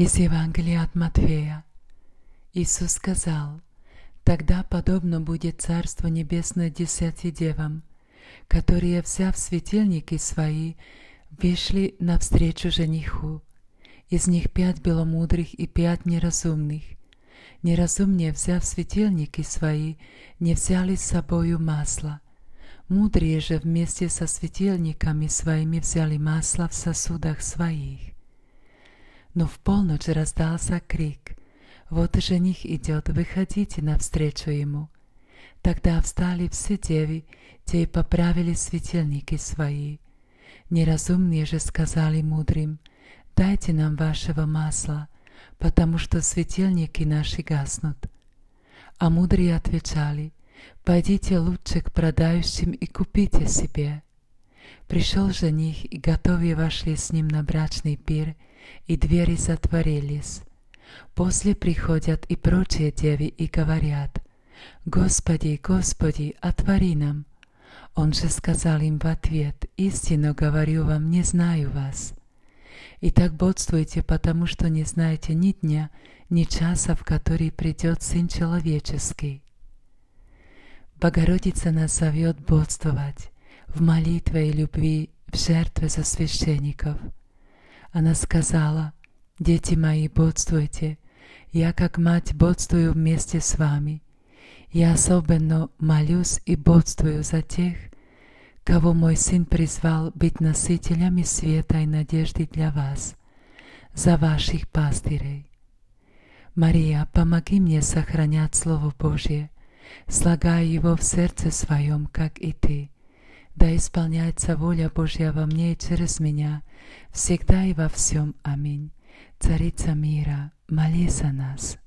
Из Евангелия от Матфея. Иисус сказал: «Тогда подобно будет Царство Небесное 10 девам, которые, взяв светильники свои, вышли навстречу жениху. Из них 5 было мудрых и 5 неразумных. Неразумные, взяв светильники свои, не взяли с собою масла. Мудрые же вместе со светильниками своими взяли масло в сосудах своих. Но в полночь раздался крик: «Вот жених идет, выходите навстречу ему». Тогда встали все девы, те и поправили светильники свои. Неразумные же сказали мудрым: «Дайте нам вашего масла, потому что светильники наши гаснут». А мудрые отвечали: «Пойдите лучше к продающим и купите себе». Пришел жених, и готовые вошли с ним на брачный пир, и двери затворились. После приходят и прочие девы и говорят: «Господи, Господи, отвори нам». Он же сказал им в ответ: «Истинно говорю вам, не знаю вас. Итак, бодствуйте, потому что не знаете ни дня, ни часа, в который придет Сын Человеческий». Богородица нас зовет бодствовать в молитве и любви, в жертве за священников. Она сказала: «Дети мои, бодствуйте, я как мать бодствую вместе с вами. Я особенно молюсь и бодствую за тех, кого мой Сын призвал быть носителями света и надежды для вас, за ваших пастырей. Мария, помоги мне сохранять Слово Божье, слагая его в сердце своем, как и ты. Да исполняется воля Божья во мне и через меня, всегда и во всем. Аминь. Царица мира, молись за нас».